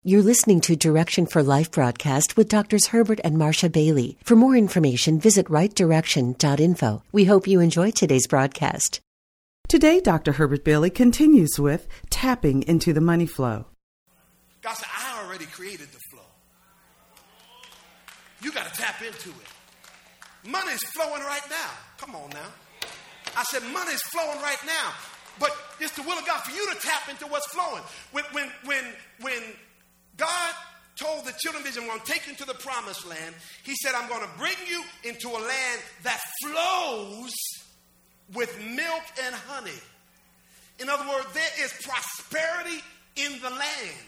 You're listening to Direction for Life broadcast with Drs. Herbert and Marcia Bailey. For more information, visit rightdirection.info. We hope you enjoy today's broadcast. Today, Dr. Herbert Bailey continues with tapping into the money flow. God said, I already created the flow. You got to tap into it. Money's flowing right now. Come on now. I said, money's flowing right now. But it's the will of God for you to tap into what's flowing. When God told the children of Israel, I'm going to take you to the promised land, he said, I'm going to bring you into a land that flows with milk and honey. In other words, there is prosperity in the land.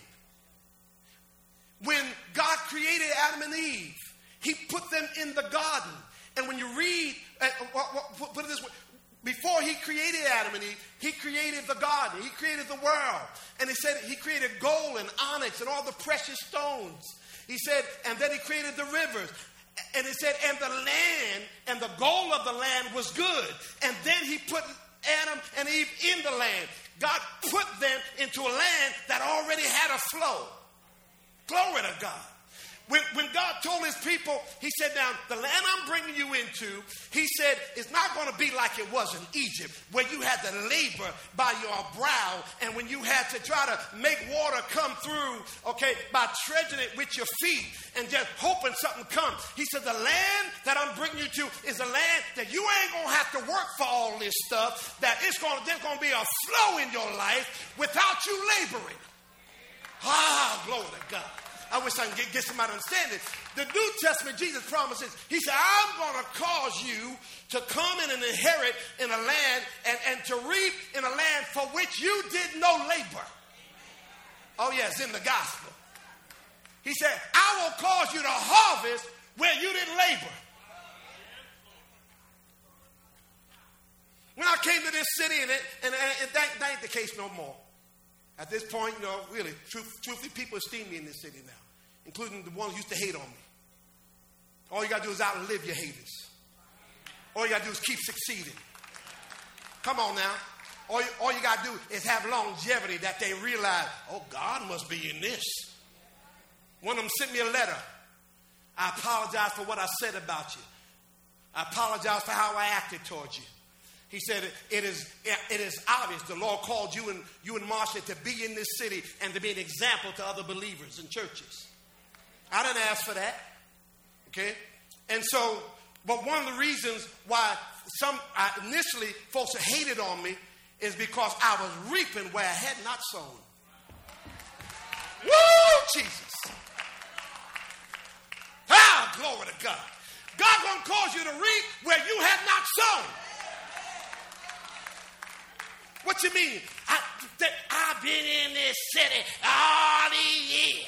When God created Adam and Eve, he put them in the garden. And when you read, put it this way, before he created Adam and Eve, he created the garden. He created the world. And he said he created gold and onyx and all the precious stones. He said, and then he created the rivers. And he said, and the land and the goal of the land was good. And then he put Adam and Eve in the land. God put them into a land that already had a flow. Glory to God. When God told his people, he said, now, the land I'm bringing you into, he said, it's not going to be like it was in Egypt, where you had to labor by your brow, and when you had to try to make water come through, okay, by treading it with your feet and just hoping something comes. He said, the land that I'm bringing you to is a land that you ain't going to have to work for all this stuff, that there's going to be a flow in your life without you laboring. Glory to God. I wish I could get somebody to understand it. The New Testament, Jesus promises, he said, I'm going to cause you to come in and inherit in a land and to reap in a land for which you did no labor. Oh, yes, in the gospel. He said, I will cause you to harvest where you didn't labor. When I came to this city, and that ain't the case no more. At this point, really, truthfully, people esteem me in this city now, including the ones who used to hate on me. All you got to do is outlive your haters. All you got to do is keep succeeding. Come on now. All you got to do is have longevity that they realize, oh, God must be in this. One of them sent me a letter. I apologize for what I said about you. I apologize for how I acted towards you. He said, it is obvious the Lord called you and Marcia to be in this city and to be an example to other believers and churches. I didn't ask for that. Okay? And so, but one of the reasons why initially folks hated on me is because I was reaping where I had not sown. Woo, Jesus. Glory to God. God's going to cause you to reap where you have not sown. What you mean? I've been in this city all these years.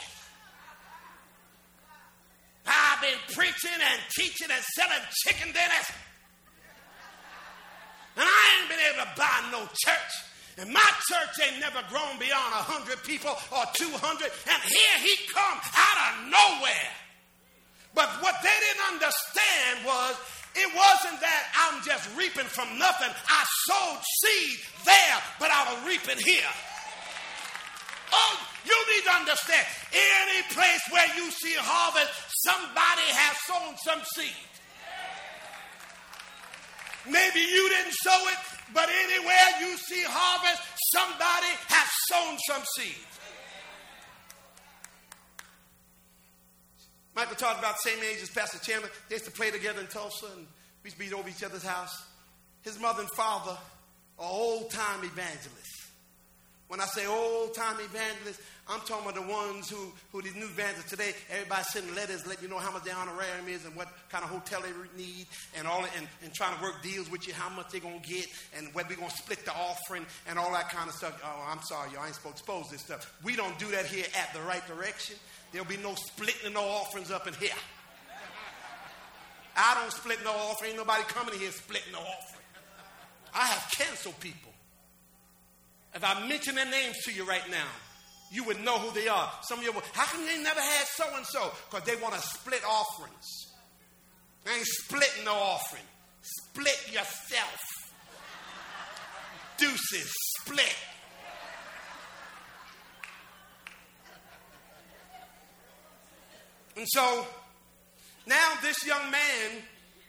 I've been preaching and teaching and selling chicken dinners. And I ain't been able to buy no church. And my church ain't never grown beyond 100 people or 200. And here he come out of nowhere. But what they didn't understand was, it wasn't that I'm just reaping from nothing. I sowed seed there, but I was reaping here. Oh, you need to understand, any place where you see harvest, somebody has sown some seed. Maybe you didn't sow it, but anywhere you see harvest, somebody has sown some seed. Michael talked about the same age as Pastor Chandler. They used to play together in Tulsa, and we used to be over each other's house. His mother and father are old-time evangelists. When I say old-time evangelists, I'm talking about the ones who these new evangelists today, everybody sending letters, letting you know how much their honorarium is and what kind of hotel they need and all, and trying to work deals with you, how much they're going to get and whether we're going to split the offering and all that kind of stuff. Oh, I'm sorry, y'all ain't supposed to expose this stuff. We don't do that here at the Right Direction. There'll be no splitting no offerings up in here. I don't split no offering. Ain't nobody coming here splitting no offering. I have canceled people. If I mention their names to you right now, you would know who they are. Some of you will, how come they never had so-and-so? Because they want to split offerings. They ain't splitting no offering. Split yourself. Deuces, split. And so now this young man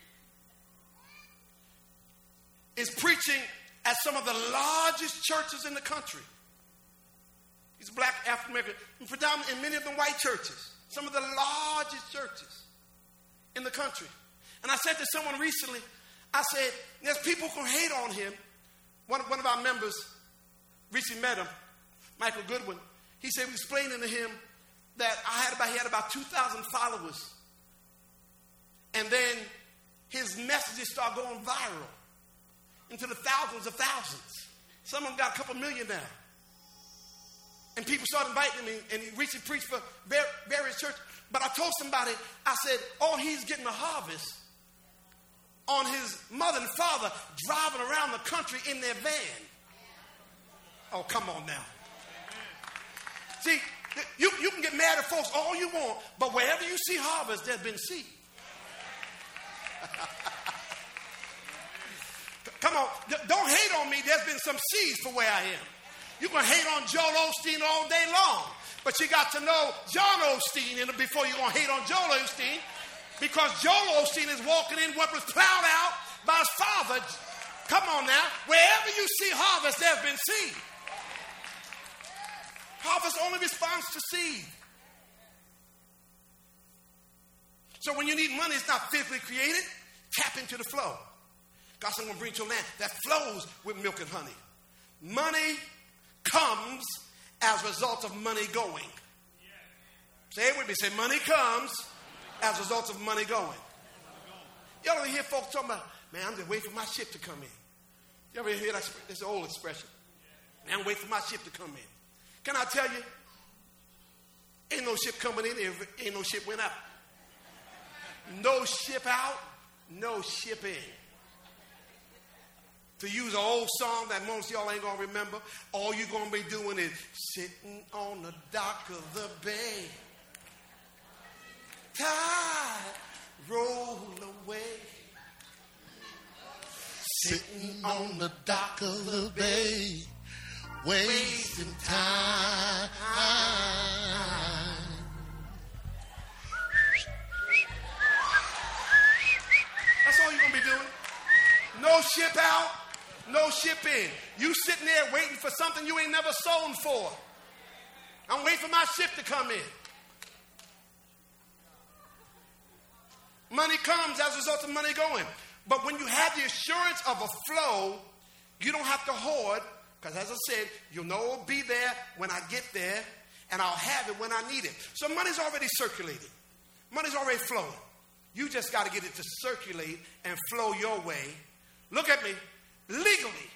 is preaching at some of the largest churches in the country. He's a black African American, and predominantly in many of them white churches. Some of the largest churches in the country. And I said to someone recently, I said, there's people who hate on him. One of our members recently met him, Michael Goodwin. He said, we explaining to him that he had about 2,000 followers. And then his messages started going viral into the thousands of thousands. Some of them got a couple million now. And people started inviting him, and he recently preached for various churches. But I told somebody, I said, oh, he's getting a harvest on his mother and father driving around the country in their van. Oh, come on now. See, you can get mad at folks all you want, but wherever you see harvest, there's been seed. Come on, don't hate on me. There's been some seeds for where I am. You can hate on Joel Osteen all day long, but you got to know John Osteen before you're going to hate on Joel Osteen, because Joel Osteen is walking in what was plowed out by his father. Come on now. Wherever you see harvest, there's been seed. Harvest only responds to seed. So when you need money, it's not physically created. Tap into the flow. God said, I'm going to bring you to a land that flows with milk and honey. Money comes as a result of money going. Say it with me. Say, money comes as a result of money going. You ever hear folks talking about, man, I'm just waiting for my ship to come in. You ever hear that? It's an old expression. Man, I'm waiting for my ship to come in. Can I tell you, ain't no ship coming in, ain't no ship went out. No ship out, no ship in. To use an old song that most of y'all ain't going to remember, all you're going to be doing is sitting on the dock of the bay. Tide roll away. Sitting on the dock of the bay, wasting time. That's all you're going to be doing. No ship out, no ship in. You sitting there waiting for something you ain't never sown for. I'm waiting for my ship to come in. Money comes as a result of money going. But when you have the assurance of a flow, you don't have to hoard, because as I said, you'll know it'll be there when I get there, and I'll have it when I need it. So money's already circulating. Money's already flowing. You just got to get it to circulate and flow your way. Look at me. Legally.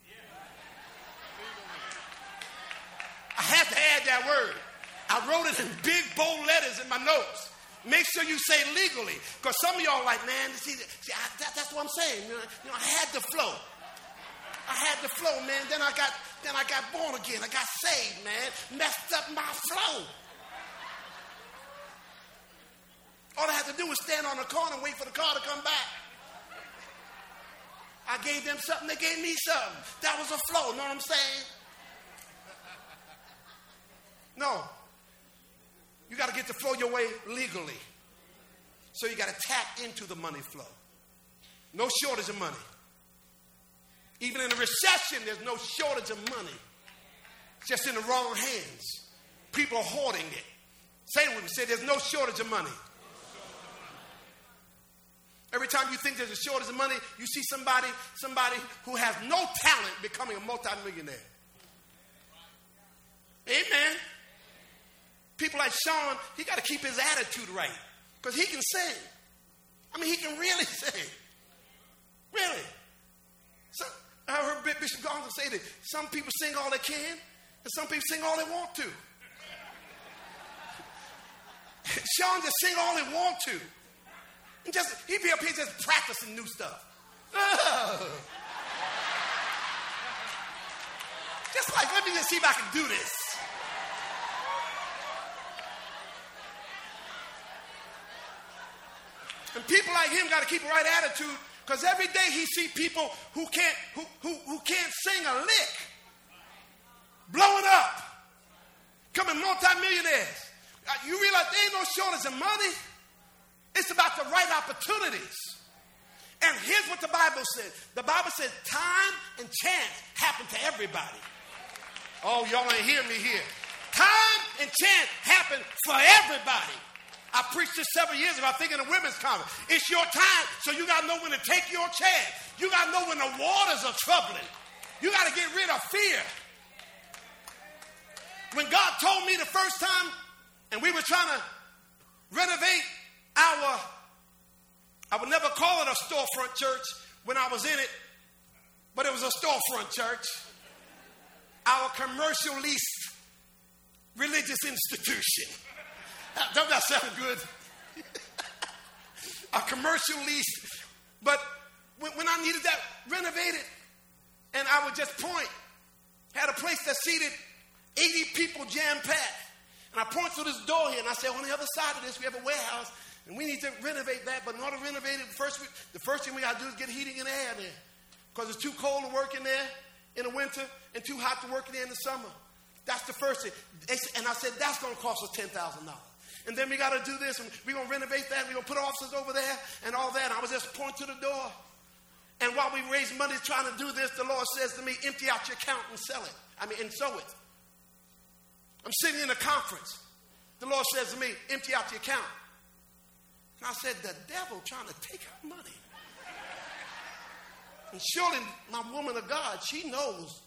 I had to add that word. I wrote it in big, bold letters in my notes. Make sure you say legally. Because some of y'all like, man, that's what I'm saying. You know, I had to flow. I had to flow, man. Then I got born again. I got saved, man. Messed up my flow. All I had to do was stand on the corner and wait for the car to come back. I gave them something, they gave me something. That was a flow, know what I'm saying? No. You got to get the flow your way legally. So you got to tap into the money flow. No shortage of money. Even in a recession, there's no shortage of money. It's just in the wrong hands. People are hoarding it. Say it with me. Say, there's no shortage of money. Every time you think there's a shortage of money, you see somebody who has no talent becoming a multimillionaire. Amen. People like Sean, he got to keep his attitude right, because he can sing. I mean, he can really sing. Really. So, I heard Bishop Gonzalez say that some people sing all they can, and some people sing all they want to. Sean just sing all they want to. And he be up here just practicing new stuff. Just like, let me just see if I can do this. And people like him got to keep the right attitude, because every day he see people who can't sing a lick, blowing up, becoming multimillionaires. You realize there ain't no shortage of money. It's about the right opportunities. And here's what the Bible says. The Bible says time and chance happen to everybody. Oh, y'all ain't hear me here. Time and chance happen for everybody. I preached this several years ago, I think in a women's conference. It's your time, so you got to know when to take your chance. You got to know when the waters are troubling. You got to get rid of fear. When God told me the first time, and we were trying to renovate I would never call it a storefront church when I was in it, but it was a storefront church. Our commercial leased religious institution. Don't that sound good? A commercial lease. But when I needed that renovated, and I would just point, had a place that seated 80 people jam-packed. And I point to this door here, and I say, on the other side of this, we have a warehouse, and we need to renovate that. But in order to renovate it, the first thing we got to do is get heating and air there. Because it's too cold to work in there in the winter and too hot to work in there in the summer. That's the first thing. And I said, that's going to cost us $10,000. And then we got to do this, and we're going to renovate that, and we're going to put offices over there and all that. And I was just pointing to the door. And while we raise money trying to do this, the Lord says to me, empty out your account and sell it. And sow it. I'm sitting in a conference. The Lord says to me, empty out your account. And I said, the devil trying to take our money. And surely my woman of God, she knows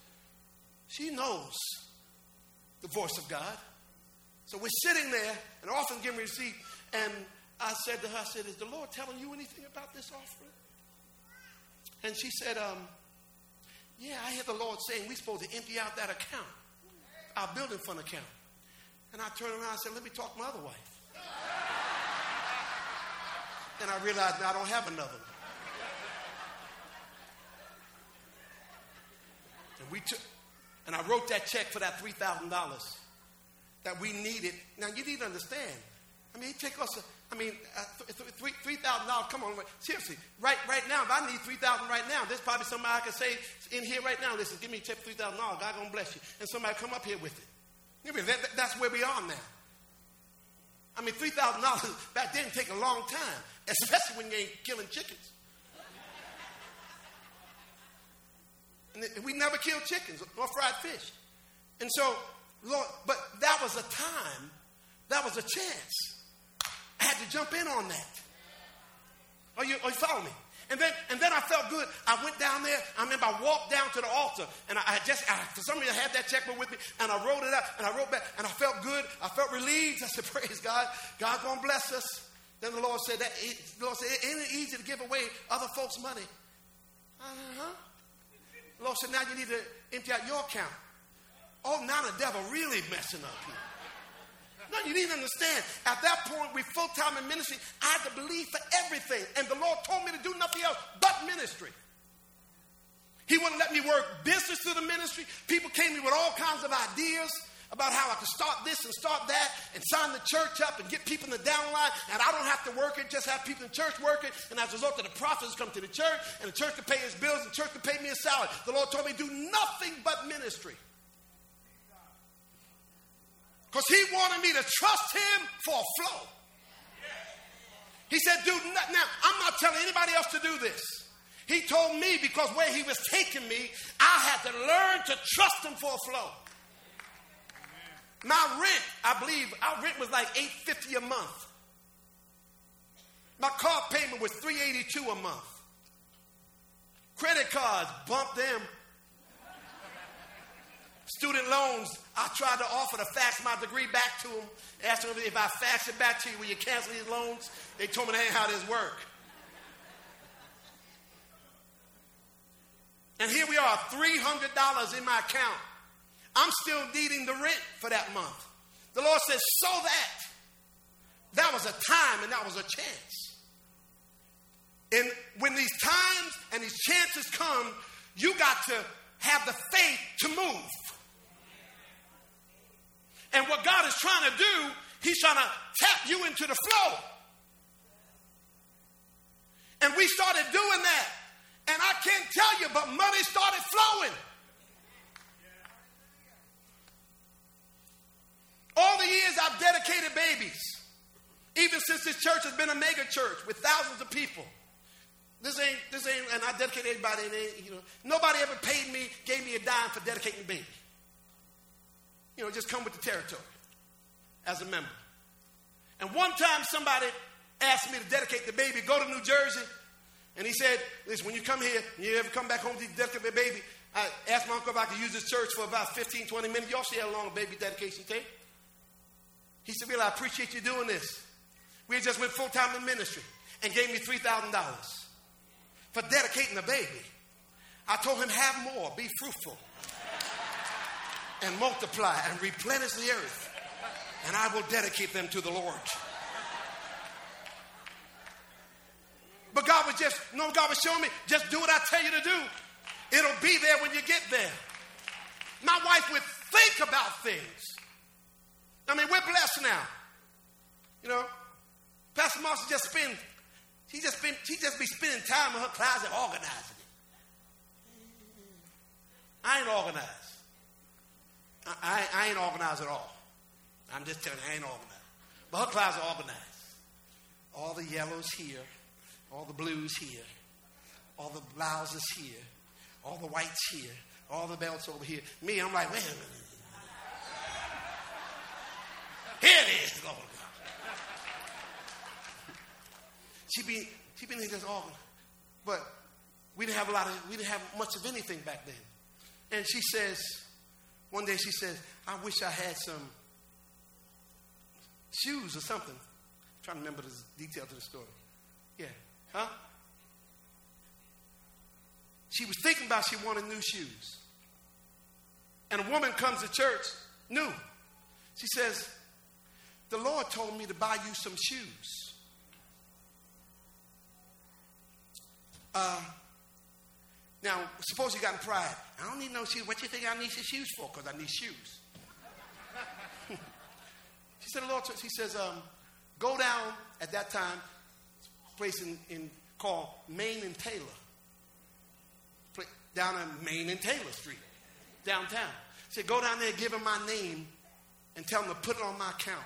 the voice of God. So we're sitting there, and often giving me a receipt, and I said to her, is the Lord telling you anything about this offering? And she said, yeah, I hear the Lord saying we're supposed to empty out that account, our building fund account. And I turned around and said, let me talk to my other wife. And I realized now I don't have another one. And I wrote that check for that $3,000 that we needed. Now you need to understand. It take us $3,000. Come on, seriously. Right now, if I need $3,000 right now, there's probably somebody I can say in here right now. Listen, give me a check for $3,000. God gonna bless you, and somebody come up here with it. That's where we are now. $3,000 back then take a long time, especially when you ain't killing chickens. And we never killed chickens or fried fish. And so, Lord, but that was a time, that was a chance. I had to jump in on that. Are you follow me? And then I felt good. I went down there. I remember I walked down to the altar, and I for some reason I had that checkbook with me, and I wrote it out, and I wrote back, and I felt good. I felt relieved. I said, praise God. God's gonna bless us. Then the Lord said, ain't it easy to give away other folks' money? The Lord said, now you need to empty out your account. Oh, now the devil really messing up here. No, you need to understand. At that point, we're full-time in ministry. I had to believe for everything. And the Lord told me to do nothing else but ministry. He wouldn't let me work business through the ministry. People came to me with all kinds of ideas about how I could start this and start that and sign the church up and get people in the downline. And I don't have to work it, just have people in church work it. And as a result of the prophets come to the church, and the church could pay his bills, and the church could pay me a salary. The Lord told me to do nothing but ministry. Because he wanted me to trust him for a flow. He said, do not. Now, I'm not telling anybody else to do this. He told me because where he was taking me, I had to learn to trust him for a flow. My rent, I believe, our rent was like $850 a month. My car payment was $382 a month. Credit cards, bump them. Student loans, I tried to offer to fax my degree back to them. Asked them if I fax it back to you, will you cancel these loans? They told me that ain't how this works. And here we are, $300 in my account. I'm still needing the rent for that month. The Lord says, sow that. That was a time and that was a chance. And when these times and these chances come, you got to have the faith to move. And what God is trying to do, he's trying to tap you into the flow. And we started doing that. And I can't tell you, but money started flowing. All the years I've dedicated babies, even since this church has been a mega church with thousands of people. This ain't, and I dedicate everybody. Nobody ever paid me, gave me a dime for dedicating a baby. Just come with the territory as a member. And one time somebody asked me to dedicate the baby, go to New Jersey, and he said, listen, when you come here, and you ever come back home to dedicate the baby, I asked my uncle if I could use this church for about 15, 20 minutes. Y'all see how long a baby dedication takes? He said, Billy, I appreciate you doing this. We just went full-time in ministry and gave me $3,000 for dedicating a baby. I told him, have more, be fruitful, and multiply, and replenish the earth, and I will dedicate them to the Lord. But God was showing me, just do what I tell you to do. It'll be there when you get there. My wife would think about things. I mean, we're blessed now. Pastor Marcia she just be spending time in her closet organizing it. I ain't organized. I ain't organized at all. I'm just telling you, I ain't organized. But her closet organized. All the yellows here, all the blues here, all the blouses here, all the whites here, all the belts over here. Me, I'm like, wait a minute. Here it is, Lord God. She been here just all, but we didn't have much of anything back then. And she says, one day she says, I wish I had some shoes or something. I'm trying to remember the detail to the story. Yeah. Huh? She was thinking about she wanted new shoes. And a woman comes to church, new. She says, the Lord told me to buy you some shoes. Now, suppose you got in pride. I don't need no shoes. What do you think I need your shoes for? Because I need shoes. She said, the Lord, she says, go down at that time, place called Main and Taylor. Down on Main and Taylor Street, downtown. She said, go down there and give him my name and tell him to put it on my account.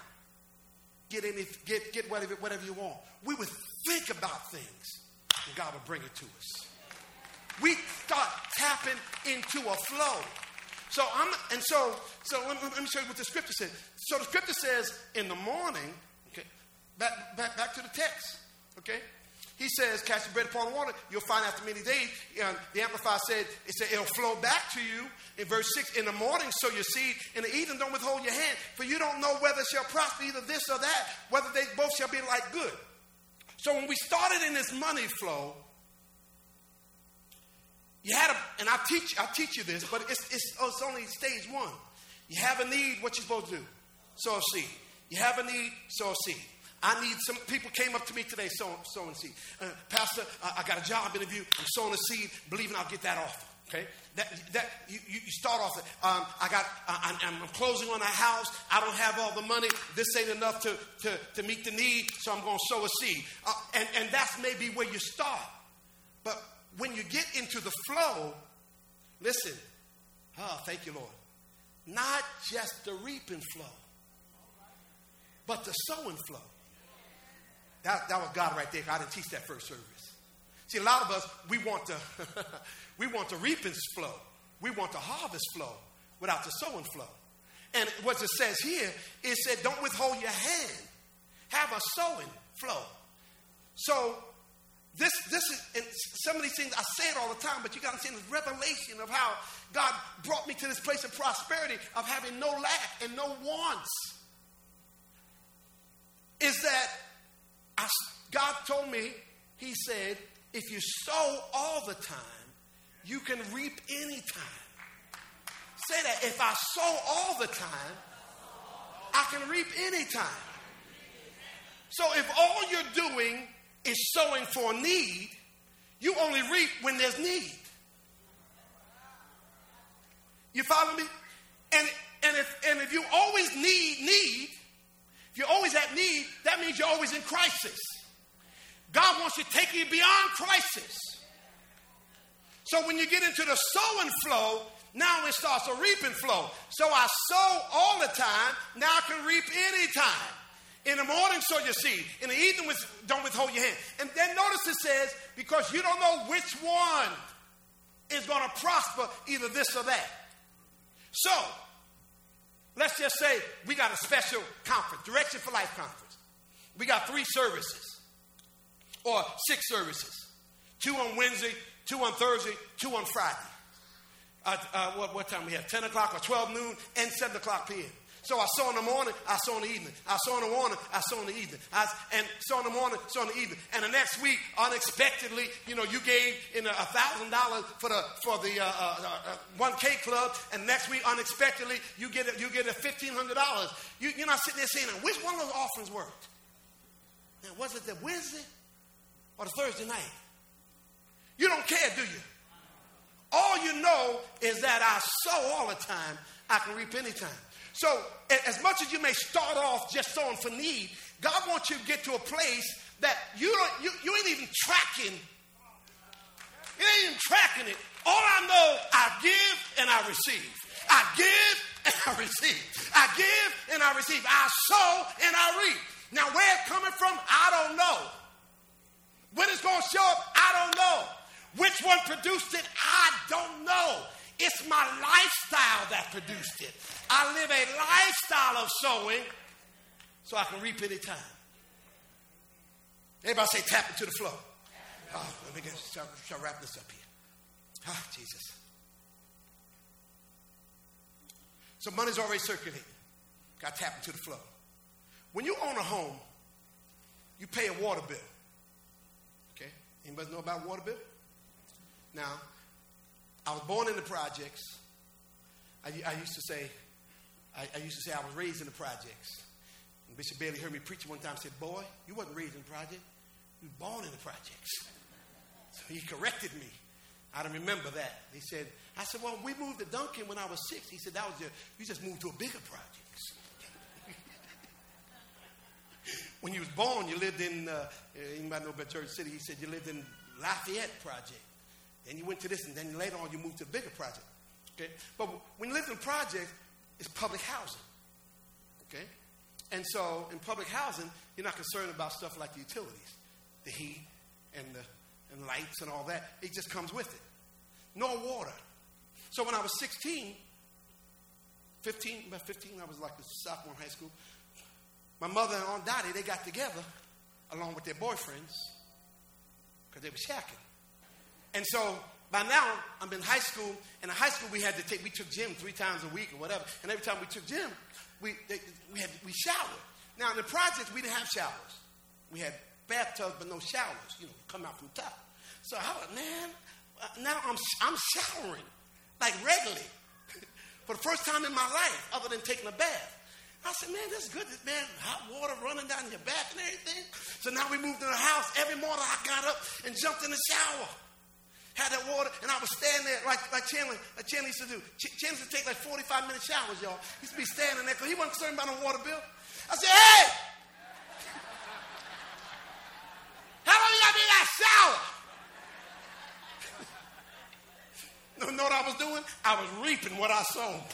Get whatever you want. We would think about things, and God would bring it to us. We start tapping into a flow. So let me show you what the scripture says. So the scripture says in the morning, okay, back to the text, okay? He says, cast your bread upon water, you'll find after many days. The Amplified said, it'll flow back to you. In verse 6, in the morning sow your seed, in the evening don't withhold your hand, for you don't know whether it shall prosper, either this or that, whether they both shall be like good. So when we started in this money flow, you had and I'll teach you this, but it's only stage one. You have a need, what you supposed to do? Sow a seed. You have a need, sow a seed. I need some people came up to me today sowing seed. Pastor, I got a job interview. I'm sowing a seed, believing I'll get that offer. Okay, that you start off. I'm closing on a house. I don't have all the money. This ain't enough to meet the need, so I'm going to sow a seed. And that's maybe where you start. But when you get into the flow, listen. Oh, thank you, Lord. Not just the reaping flow, but the sowing flow. That was God right there. I didn't teach that first service. See, a lot of us, we want the reaping flow. We want the harvest flow without the sowing flow. And what it says here, it said, don't withhold your hand. Have a sowing flow. So this is, and some of these things, I say it all the time, but you got to see this revelation of how God brought me to this place of prosperity, of having no lack and no wants. Is that God told me, he said, if you sow all the time, you can reap any time. Say that, if I sow all the time, I can reap any time. So if all you're doing is sowing for need, you only reap when there's need. You follow me? And if you always need, if you're always at need, that means you're always in crisis. God wants to take you beyond crisis. So when you get into the sowing flow, Now it starts a reaping flow. So I sow all the time. Now I can reap anytime. In the morning, sow your seed. In the evening, don't withhold your hand. And then notice it says, because you don't know which one is going to prosper, either this or that. So, let's just say we got a special conference, Direction for Life conference. We got 3 services or 6 services. 2 on Wednesday, 2 on Thursday, 2 on Friday. What time we have? 10 o'clock or 12 noon and 7 o'clock p.m. So I sow in the morning, I sow in the evening. I sow in the morning, I sow in the evening. And sow in the morning, sow in the evening. And the next week, unexpectedly, you gave in $1,000 for the 1K club. And next week, unexpectedly, you get $1,500. You're not sitting there saying, which one of those offerings worked? Now, was it the Wednesday or the Thursday night? You don't care, do you? All you know is that I sow all the time, I can reap anytime. So, as much as you may start off just sowing for need, God wants you to get to a place that you ain't even tracking. You ain't even tracking it. All I know, I give and I receive. I give and I receive. I give and I receive. I sow and I reap. Now, where it's coming from, I don't know. When it's going to show up, I don't know. Which one produced it, I don't know. It's my lifestyle that produced it. I live a lifestyle of sowing so I can reap anytime. Everybody say tap into the flow. Oh, let me start wrapping this up here. Oh, Jesus. So money's already circulating. Got to tap into the flow. When you own a home, you pay a water bill. Okay? Anybody know about water bill? Now, I was born in the projects. I used to say I was raised in the projects. And Bishop Bailey heard me preach one time and said, boy, you wasn't raised in the project. You were born in the projects. So he corrected me. I don't remember that. I said, well, we moved to Duncan when I was 6. He said, you just moved to a bigger projects. When you was born, you lived in, anybody know about Jersey City? He said you lived in Lafayette project. Then you went to this, and then later on you moved to a bigger project. Okay? But when you live in projects, it's public housing. Okay? And so in public housing, you're not concerned about stuff like the utilities, the heat and the lights and all that. It just comes with it. No water. So when I was 15, I was like a sophomore in high school. My mother and Aunt Dottie, they got together along with their boyfriends because they were shacking. And so by now, I'm in high school, and in high school we took gym 3 times a week or whatever. And every time we took gym, we showered. Now in the projects, we didn't have showers. We had bathtubs, but no showers, come out from the top. So I was, man, now I'm showering like regularly for the first time in my life, other than taking a bath. I said, man, this is good. Man, hot water running down your back and everything. So now we moved to the house. Every morning I got up and jumped in the shower. Had that water, and I was standing there like Chandler used to do. Chandler used to take like 45-minute showers, y'all. He used to be standing there because he wasn't concerned about no water bill. I said, hey! How long you got to be in that shower? You know what I was doing? I was reaping what I sowed.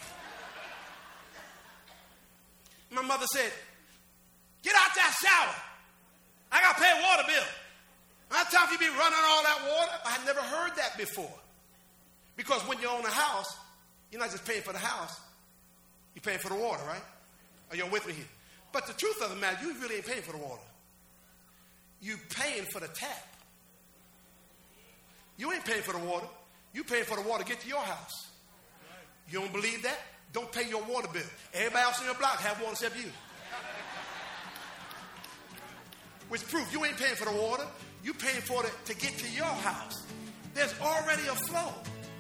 My mother said, get out that shower. I got to pay a water bill. How time you be running all that water? I had never heard that before. Because when you own a house, you're not just paying for the house. You're paying for the water, right? Are you with me here? But the truth of the matter, you really ain't paying for the water. You're paying for the tap. You ain't paying for the water. You're paying for the water to get to your house. You don't believe that? Don't pay your water bill. Everybody else in your block have water except you. Which proves you ain't paying for the water. You're paying for it to get to your house. There's already a flow.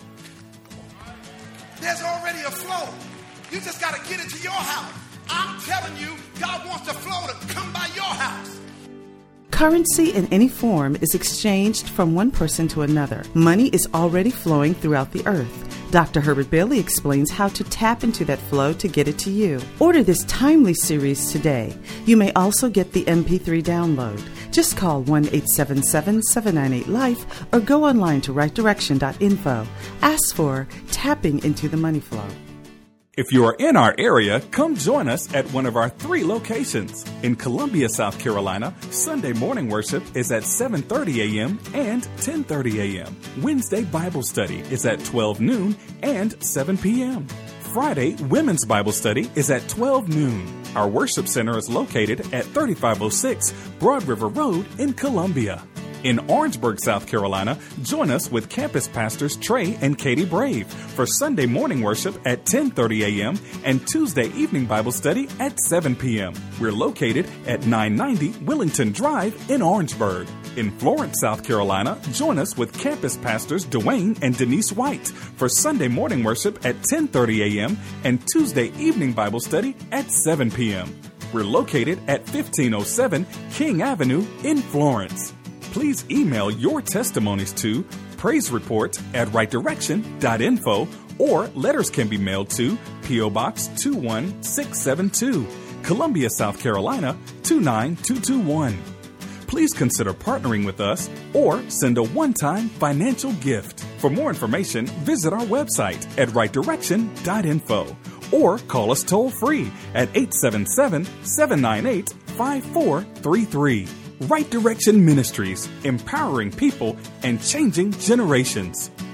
There's already a flow. You just got to get it to your house. I'm telling you, God wants the flow to come by your house. Currency in any form is exchanged from one person to another. Money is already flowing throughout the earth. Dr. Herbert Bailey explains how to tap into that flow to get it to you. Order this timely series today. You may also get the MP3 download. Just call 1-877-798-LIFE or go online to rightdirection.info. Ask for Tapping into the Money Flow. If you are in our area, come join us at one of our 3 locations. In Columbia, South Carolina, Sunday morning worship is at 7:30 a.m. and 10:30 a.m. Wednesday Bible study is at 12 noon and 7 p.m. Friday Women's Bible study is at 12 noon. Our worship center is located at 3506 Broad River Road in Columbia. In Orangeburg, South Carolina, join us with campus pastors Trey and Katie Brave for Sunday morning worship at 10:30 a.m. and Tuesday evening Bible study at 7 p.m. We're located at 990 Willington Drive in Orangeburg. In Florence, South Carolina, join us with campus pastors Dwayne and Denise White for Sunday morning worship at 10:30 a.m. and Tuesday evening Bible study at 7 p.m. We're located at 1507 King Avenue in Florence. Please email your testimonies to praisereport@rightdirection.info, or letters can be mailed to P.O. Box 21672, Columbia, South Carolina 29221. Please consider partnering with us or send a one-time financial gift. For more information, visit our website at rightdirection.info or call us toll-free at 877-798-5433. Right Direction Ministries, empowering people and changing generations.